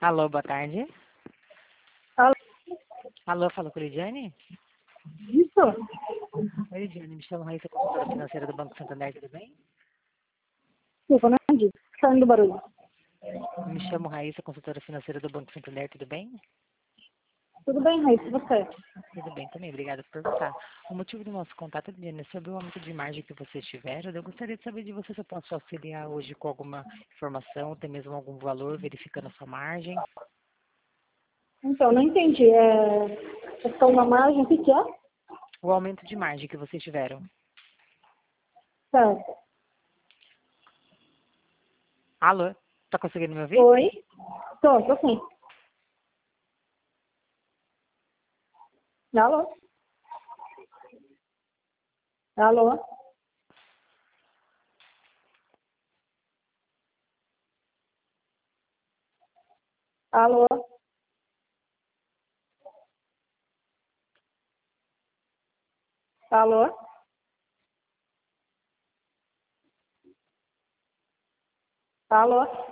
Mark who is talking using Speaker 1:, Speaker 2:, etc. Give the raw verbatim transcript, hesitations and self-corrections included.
Speaker 1: Alô, boa tarde.
Speaker 2: Alô,
Speaker 1: Alô, fala com a Lidiane?
Speaker 2: isso?
Speaker 1: Oi, Lidiane, me chamo Raíssa, consultora financeira do Banco Santander, tudo bem?
Speaker 2: Desculpa, não entendi. Saindo do barulho.
Speaker 1: Me chamo Raíssa, consultora financeira do Banco Santander, tudo bem?
Speaker 2: Tudo bem, Raíssa, e você?
Speaker 1: Tudo bem também, obrigada por perguntar. O motivo do nosso contato, Lidiane, é sobre o aumento de margem que vocês tiveram. Eu gostaria de saber de você se eu posso auxiliar hoje com alguma informação, até mesmo algum valor, verificando a sua margem.
Speaker 2: Então, não entendi. É questão da margem, o que que é?
Speaker 1: O aumento de margem que vocês tiveram.
Speaker 2: Certo.
Speaker 1: Alô, tá conseguindo me ouvir?
Speaker 2: Oi? Tô, tô sim. Alô? Alô? Alô? Alô? Alô?